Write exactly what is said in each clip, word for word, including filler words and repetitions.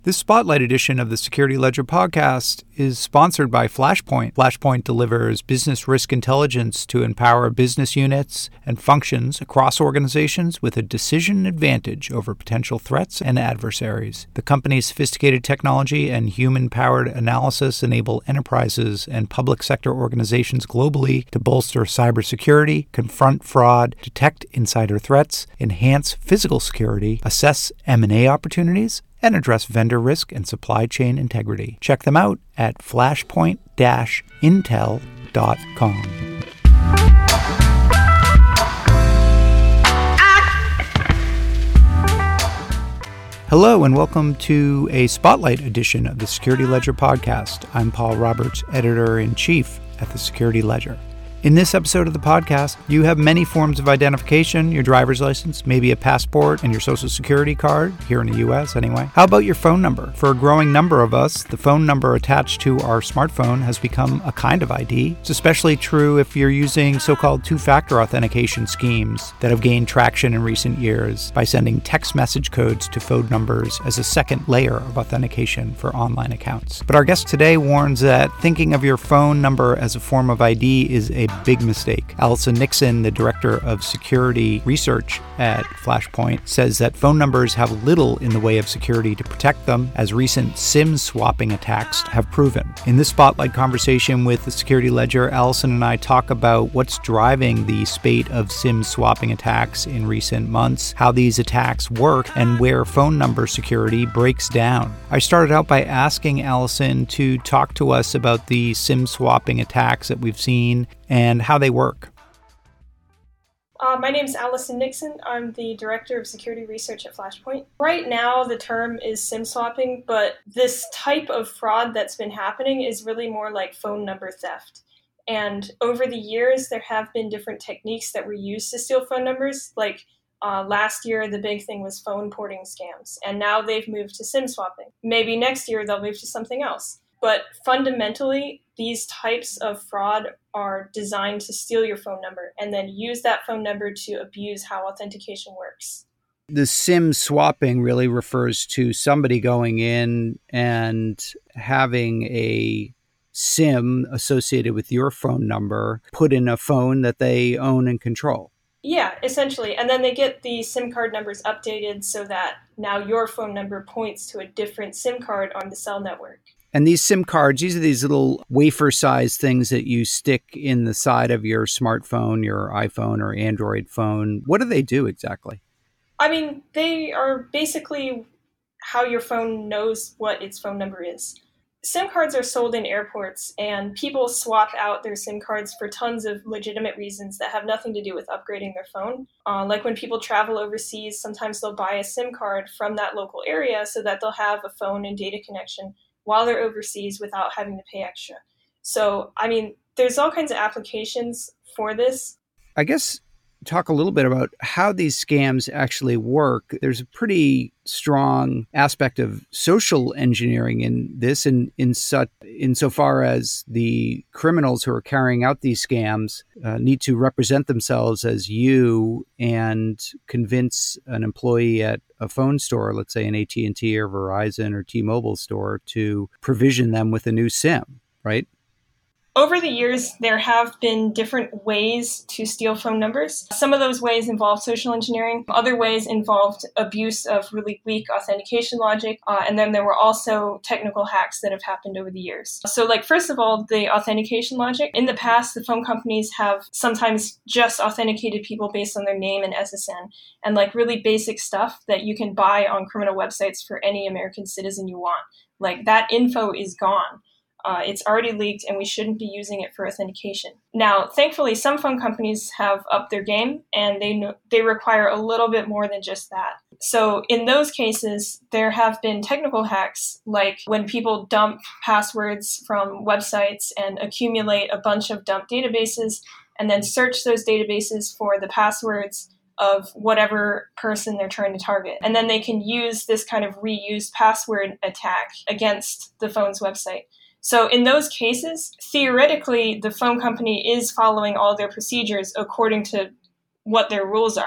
This Spotlight edition of the Security Ledger podcast is sponsored by Flashpoint. Flashpoint delivers business risk intelligence to empower business units and functions across organizations with a decision advantage over potential threats and adversaries. The company's sophisticated technology and human-powered analysis enable enterprises and public sector organizations globally to bolster cybersecurity, confront fraud, detect insider threats, enhance physical security, assess M and A opportunities, and address vendor risk and supply chain integrity. Check them out at flashpoint dash intel dot com. Hello and welcome to a Spotlight edition of the Security Ledger podcast. I'm Paul Roberts, Editor-in-Chief at the Security Ledger. In this episode of the podcast, you have many forms of identification: your driver's license, maybe a passport, and your social security card, here in the U S anyway. How about your phone number? For a growing number of us, the phone number attached to our smartphone has become a kind of I D. It's especially true if you're using so-called two-factor authentication schemes that have gained traction in recent years by sending text message codes to phone numbers as a second layer of authentication for online accounts. But our guest today warns that thinking of your phone number as a form of I D is a big mistake. Allison Nixon, the Director of Security Research at Flashpoint, says that phone numbers have little in the way of security to protect them, as recent SIM swapping attacks have proven. In this Spotlight conversation with the Security Ledger, Allison and I talk about what's driving the spate of SIM swapping attacks in recent months, how these attacks work, and where phone number security breaks down. I started out by asking Allison to talk to us about the SIM swapping attacks that we've seen and how they work. Uh, my name is Allison Nixon. I'm the Director of Security Research at Flashpoint. Right now, the term is SIM swapping, but this type of fraud that's been happening is really more like phone number theft. And over the years, there have been different techniques that were used to steal phone numbers. Like uh, last year, the big thing was phone porting scams, and now they've moved to SIM swapping. Maybe next year, they'll move to something else. But fundamentally, these types of fraud are designed to steal your phone number and then use that phone number to abuse how authentication works. The SIM swapping really refers to somebody going in and having a SIM associated with your phone number put in a phone that they own and control. Yeah, essentially. And then they get the SIM card numbers updated so that now your phone number points to a different SIM card on the cell network. And these SIM cards, these are these little wafer-sized things that you stick in the side of your smartphone, your iPhone or Android phone. What do they do exactly? I mean, they are basically how your phone knows what its phone number is. SIM cards are sold in airports, and people swap out their SIM cards for tons of legitimate reasons that have nothing to do with upgrading their phone. Uh, like when people travel overseas, sometimes they'll buy a SIM card from that local area so that they'll have a phone and data connection while they're overseas without having to pay extra. So, I mean, there's all kinds of applications for this. I guess talk a little bit about how these scams actually work. There's a pretty strong aspect of social engineering in this, and in, in such insofar as the criminals who are carrying out these scams uh, need to represent themselves as you and convince an employee at a phone store, let's say an A T and T or Verizon or T-Mobile store, to provision them with a new SIM, right? Over the years, there have been different ways to steal phone numbers. Some of those ways involve social engineering. Other ways involved abuse of really weak authentication logic. Uh, and then there were also technical hacks that have happened over the years. So, like, first of all, the authentication logic. In the past, the phone companies have sometimes just authenticated people based on their name and S S N, and like really basic stuff that you can buy on criminal websites for any American citizen you want. Like, that info is gone. Uh, it's already leaked, and we shouldn't be using it for authentication. Now, thankfully, some phone companies have upped their game, and they know, they require a little bit more than just that. So in those cases, there have been technical hacks, like when people dump passwords from websites and accumulate a bunch of dumped databases, and then search those databases for the passwords of whatever person they're trying to target. And then they can use this kind of reused password attack against the phone's website. So in those cases, theoretically, the phone company is following all their procedures according to what their rules are.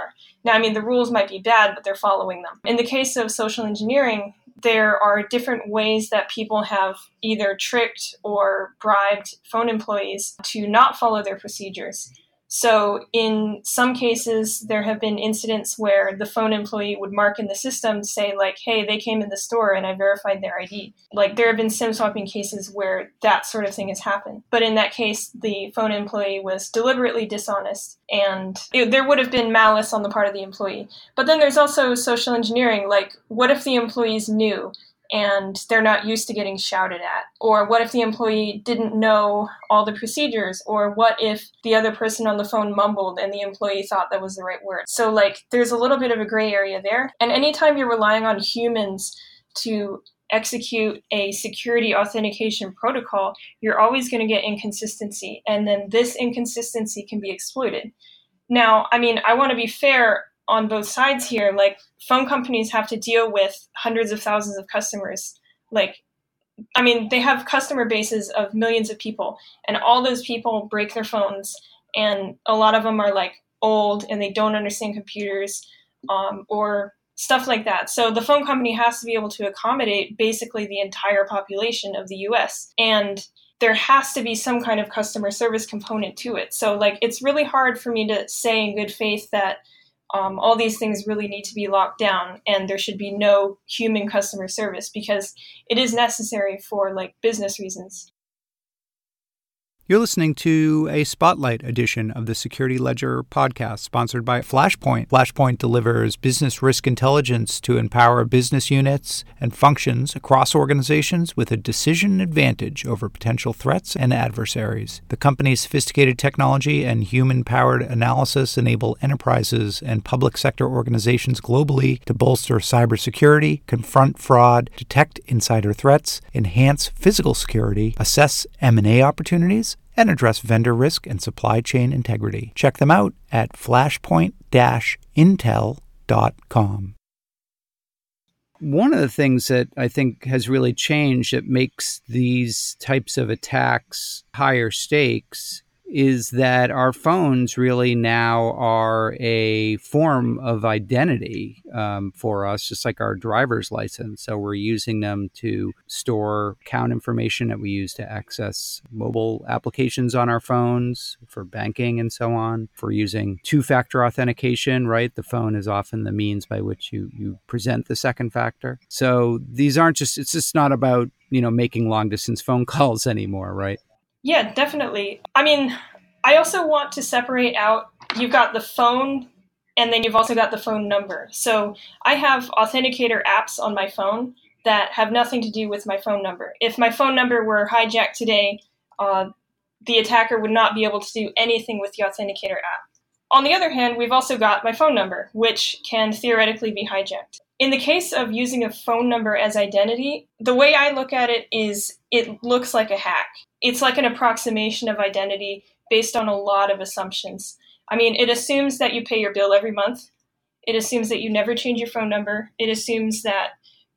Now, I mean, the rules might be bad, but they're following them. In the case of social engineering, there are different ways that people have either tricked or bribed phone employees to not follow their procedures. So in some cases, there have been incidents where the phone employee would mark in the system to say like, hey, they came in the store and I verified their I D. Like there have been SIM swapping cases where that sort of thing has happened. But in that case, the phone employee was deliberately dishonest and it, there would have been malice on the part of the employee. But then there's also social engineering. Like what if the employees knew and they're not used to getting shouted at? Or what if the employee didn't know all the procedures? Or what if the other person on the phone mumbled and the employee thought that was the right word? So like there's a little bit of a gray area there. And anytime you're relying on humans to execute a security authentication protocol, you're always going to get inconsistency. And then this inconsistency can be exploited. Now, I mean, I want to be fair on both sides here. Like phone companies have to deal with hundreds of thousands of customers. Like, I mean, they have customer bases of millions of people and all those people break their phones. And a lot of them are like old and they don't understand computers um, or stuff like that. So the phone company has to be able to accommodate basically the entire population of the U S. And there has to be some kind of customer service component to it. So like, it's really hard for me to say in good faith that Um, all these things really need to be locked down and there should be no human customer service because it is necessary for like business reasons. You're listening to a Spotlight edition of the Security Ledger podcast, sponsored by Flashpoint. Flashpoint delivers business risk intelligence to empower business units and functions across organizations with a decision advantage over potential threats and adversaries. The company's sophisticated technology and human-powered analysis enable enterprises and public sector organizations globally to bolster cybersecurity, confront fraud, detect insider threats, enhance physical security, assess M and A opportunities, and address vendor risk and supply chain integrity. Check them out at flashpoint dash intel dot com. One of the things that I think has really changed that makes these types of attacks higher stakes is that our phones really now are a form of identity um, for us, just like our driver's license. So we're using them to store account information that we use to access mobile applications on our phones for banking and so on. For using two-factor authentication, right? The phone is often the means by which you, you present the second factor. So these aren't just, it's just not about, you know, making long-distance phone calls anymore, right? Yeah, definitely. I mean, I also want to separate out, you've got the phone and then you've also got the phone number. So I have authenticator apps on my phone that have nothing to do with my phone number. If my phone number were hijacked today, uh, the attacker would not be able to do anything with the authenticator app. On the other hand, we've also got my phone number, which can theoretically be hijacked. In the case of using a phone number as identity, the way I look at it is it looks like a hack. It's like an approximation of identity based on a lot of assumptions. I mean, it assumes that you pay your bill every month. It assumes that you never change your phone number. It assumes that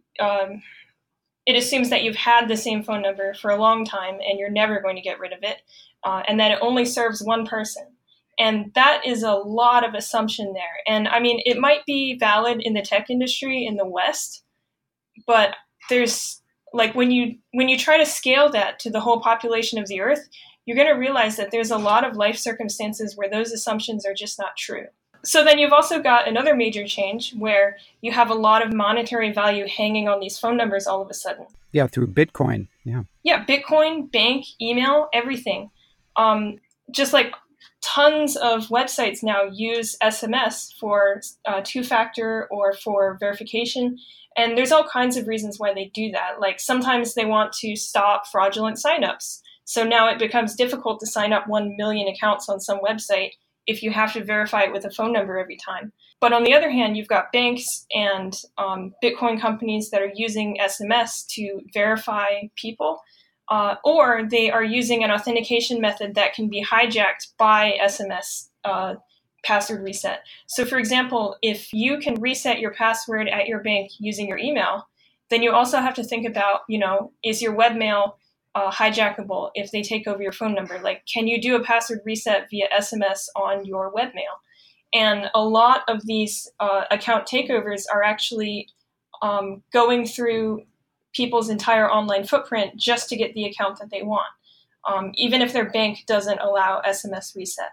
um, it assumes that you've had the same phone number for a long time and you're never going to get rid of it, uh, and that it only serves one person. And that is a lot of assumption there. And I mean, it might be valid in the tech industry in the West, but there's like when you when you try to scale that to the whole population of the Earth, you're going to realize that there's a lot of life circumstances where those assumptions are just not true. So then you've also got another major change where you have a lot of monetary value hanging on these phone numbers all of a sudden. Yeah, through Bitcoin. Yeah. Yeah, Bitcoin, bank, email, everything. Um, just like tons of websites now use S M S for uh, two-factor or for verification. And there's all kinds of reasons why they do that. Like sometimes they want to stop fraudulent signups. So now it becomes difficult to sign up one million accounts on some website if you have to verify it with a phone number every time. But on the other hand, you've got banks and um, Bitcoin companies that are using S M S to verify people. Uh, or they are using an authentication method that can be hijacked by S M S uh, password reset. So for example, if you can reset your password at your bank using your email, then you also have to think about, you know, is your webmail uh, hijackable if they take over your phone number? Like, can you do a password reset via S M S on your webmail? And a lot of these uh, account takeovers are actually um, going through people's entire online footprint just to get the account that they want, um, even if their bank doesn't allow S M S reset.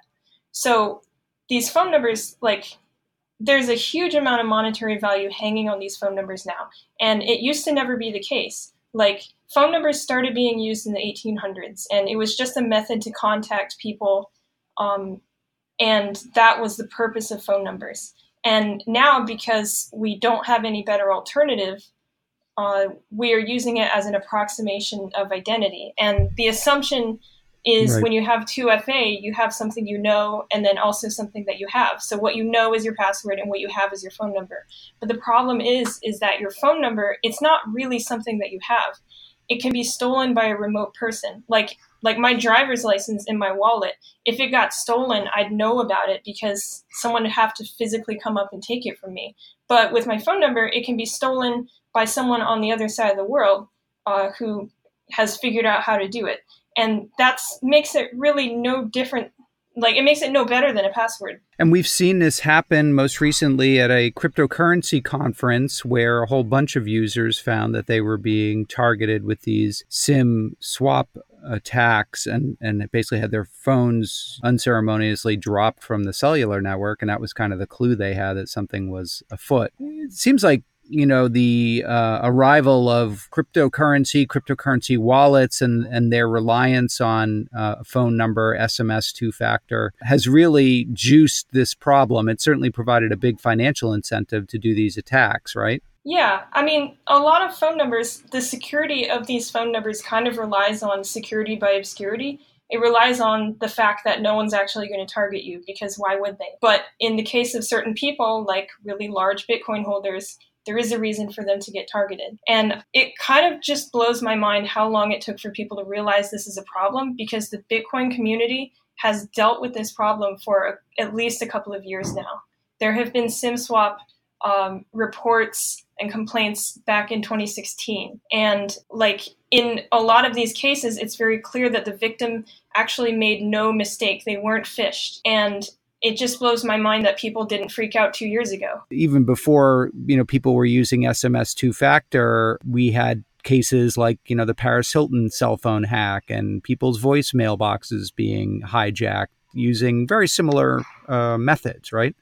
So these phone numbers, like, there's a huge amount of monetary value hanging on these phone numbers now. And it used to never be the case. Like, phone numbers started being used in the eighteen hundreds, and it was just a method to contact people. Um, and that was the purpose of phone numbers. And now, because we don't have any better alternative, uh, we are using it as an approximation of identity. And the assumption is, Right. when you have two F A, you have something you know, and then also something that you have. So what you know is your password, and what you have is your phone number. But the problem is, is that your phone number, it's not really something that you have. It can be stolen by a remote person. Like, like my driver's license in my wallet, if it got stolen, I'd know about it because someone would have to physically come up and take it from me. But with my phone number, it can be stolen by someone on the other side of the world uh, who has figured out how to do it. And that makes it really no different. Like, it makes it no better than a password. And we've seen this happen most recently at a cryptocurrency conference where a whole bunch of users found that they were being targeted with these SIM swap attacks, and, and it basically had their phones unceremoniously dropped from the cellular network. And that was kind of the clue they had that something was afoot. It seems like, you know, the uh, arrival of cryptocurrency, cryptocurrency wallets, and, and their reliance on uh, phone number, S M S two-factor has really juiced this problem. It certainly provided a big financial incentive to do these attacks, right? Yeah, I mean, a lot of phone numbers, the security of these phone numbers kind of relies on security by obscurity. It relies on the fact that no one's actually going to target you, because why would they? But in the case of certain people, like really large Bitcoin holders, there is a reason for them to get targeted. And it kind of just blows my mind how long it took for people to realize this is a problem, because the Bitcoin community has dealt with this problem for at least a couple of years now. There have been SIM swap um, reports and complaints back in twenty sixteen. And like in a lot of these cases, it's very clear that the victim actually made no mistake. They weren't phished. And it just blows my mind that people didn't freak out two years ago. Even before, you know, people were using S M S two-factor, we had cases like, you know, the Paris Hilton cell phone hack and people's voice mailboxes being hijacked using very similar uh, methods, right?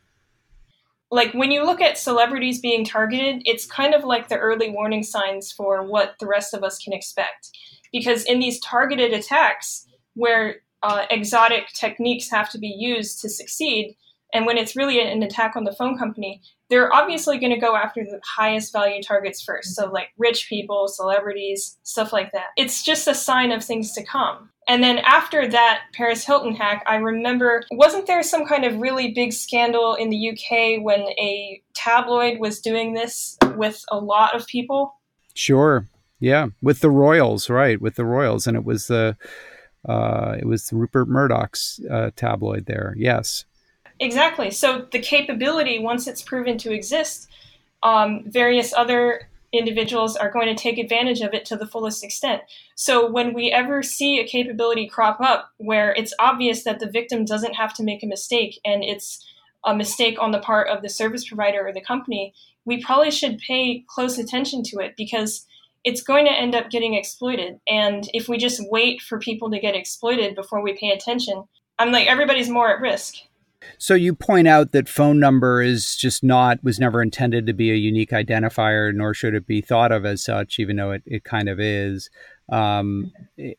Like, when you look at celebrities being targeted, it's kind of like the early warning signs for what the rest of us can expect. Because in these targeted attacks, where uh, exotic techniques have to be used to succeed, and when it's really an attack on the phone company, they're obviously going to go after the highest value targets first. So like rich people, celebrities, stuff like that. It's just a sign of things to come. And then after that Paris Hilton hack, I remember, wasn't there some kind of really big scandal in the U K when a tabloid was doing this with a lot of people? Sure. Yeah. With the Royals, right. With the Royals. And it was the, uh, it was Rupert Murdoch's uh, tabloid there. Yes. Exactly. So the capability, once it's proven to exist, um, various other individuals are going to take advantage of it to the fullest extent. So when we ever see a capability crop up where it's obvious that the victim doesn't have to make a mistake and it's a mistake on the part of the service provider or the company, we probably should pay close attention to it, because it's going to end up getting exploited. And if we just wait for people to get exploited before we pay attention, I'm like, everybody's more at risk. So you point out that phone number is just not, was never intended to be a unique identifier, nor should it be thought of as such, even though it, it kind of is. Um,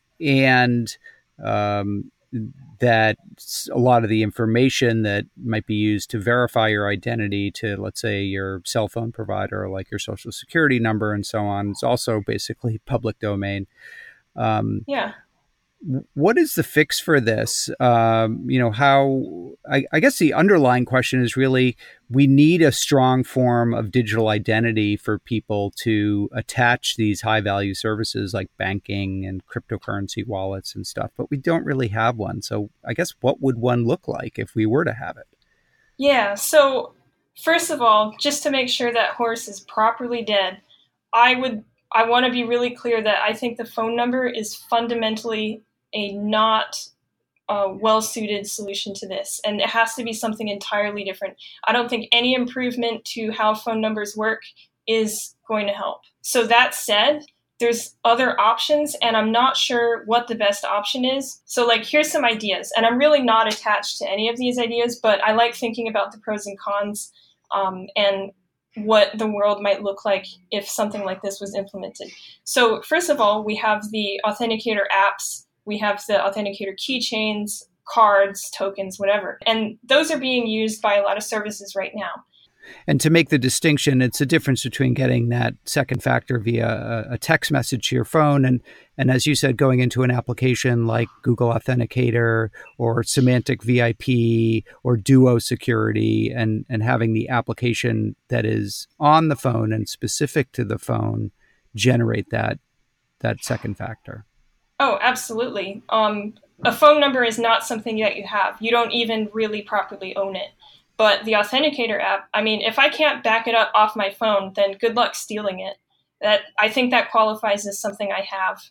and um, that a lot of the information that might be used to verify your identity to, let's say, your cell phone provider, like your social security number and so on, is also basically public domain. Um, yeah. What is the fix for this? Um, you know, how, I, I guess the underlying question is really, we need a strong form of digital identity for people to attach these high value services like banking and cryptocurrency wallets and stuff, but we don't really have one. So I guess what would one look like if we were to have it? Yeah. So first of all, just to make sure that horse is properly dead, I would, I want to be really clear that I think the phone number is fundamentally a not uh, well-suited solution to this. And it has to be something entirely different. I don't think any improvement to how phone numbers work is going to help. So that said, there's other options, and I'm not sure what the best option is. So like, here's some ideas, and I'm really not attached to any of these ideas, but I like thinking about the pros and cons um, and what the world might look like if something like this was implemented. So first of all, we have the authenticator apps, we have the authenticator keychains, cards, tokens, whatever. And those are being used by a lot of services right now. And to make the distinction, it's a difference between getting that second factor via a text message to your phone and, and as you said, going into an application like Google Authenticator or Symantec V I P or Duo Security and, and having the application that is on the phone and specific to the phone generate that, that second factor. Oh, absolutely. Um, a phone number is not something that you have. You don't even really properly own it. But the Authenticator app, I mean, if I can't back it up off my phone, then good luck stealing it. That I think that qualifies as something I have.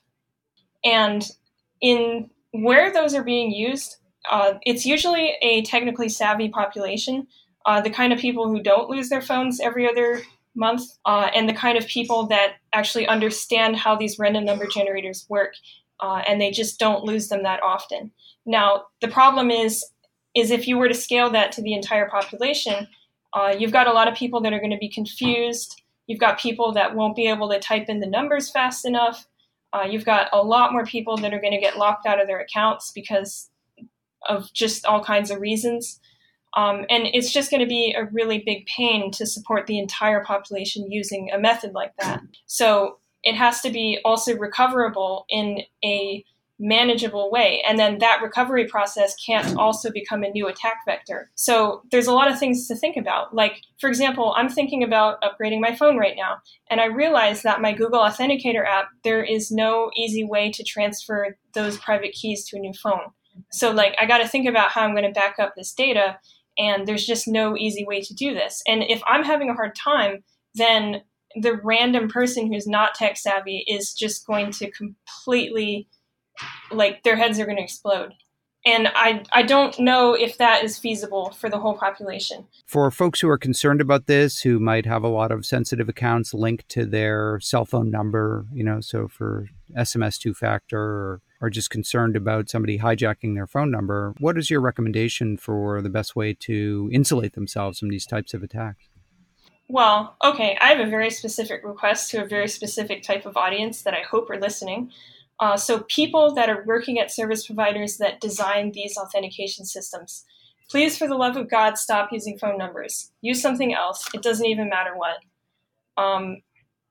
And in where those are being used, uh, it's usually a technically savvy population, uh, the kind of people who don't lose their phones every other month, uh, and the kind of people that actually understand how these random number generators work, uh, and they just don't lose them that often. Now, the problem is, is if you were to scale that to the entire population, uh, you've got a lot of people that are going to be confused. You've got people that won't be able to type in the numbers fast enough. Uh, you've got a lot more people that are going to get locked out of their accounts because of just all kinds of reasons. Um, and it's just going to be a really big pain to support the entire population using a method like that. So it has to be also recoverable in a manageable way. And then that recovery process can't also become a new attack vector. So there's a lot of things to think about. Like, for example, I'm thinking about upgrading my phone right now. And I realize that my Google Authenticator app, there is no easy way to transfer those private keys to a new phone. So like, I got to think about how I'm going to back up this data. And there's just no easy way to do this. And if I'm having a hard time, then the random person who's not tech savvy is just going to completely, like, their heads are going to explode. And I I don't know if that is feasible for the whole population. For folks who are concerned about this, who might have a lot of sensitive accounts linked to their cell phone number, you know, so for S M S two-factor or, or just concerned about somebody hijacking their phone number, what is your recommendation for the best way to insulate themselves from these types of attacks? Well, okay, I have a very specific request to a very specific type of audience that I hope are listening. Uh, so people that are working at service providers that design these authentication systems, please, for the love of God, stop using phone numbers. Use something else. It doesn't even matter what. Um,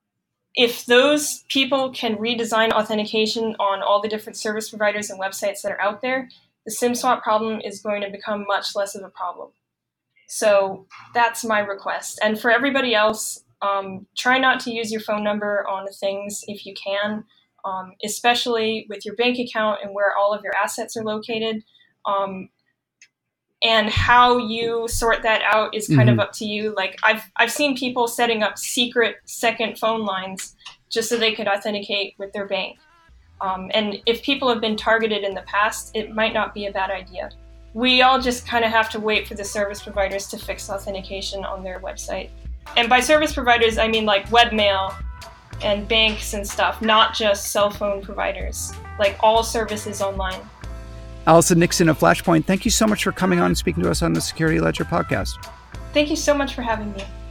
if those people can redesign authentication on all the different service providers and websites that are out there, the SIM swap problem is going to become much less of a problem. So that's my request. And for everybody else, um, try not to use your phone number on things if you can. Um, especially with your bank account and where all of your assets are located. Um, and how you sort that out is kind mm-hmm. of up to you. Like I've I've seen people setting up secret second phone lines just so they could authenticate with their bank. Um, and if people have been targeted in the past, it might not be a bad idea. We all just kind of have to wait for the service providers to fix authentication on their website. And by service providers, I mean like webmail and banks and stuff, not just cell phone providers, like all services online. Allison Nixon of Flashpoint, thank you so much for coming on and speaking to us on the Security Ledger podcast. Thank you so much for having me.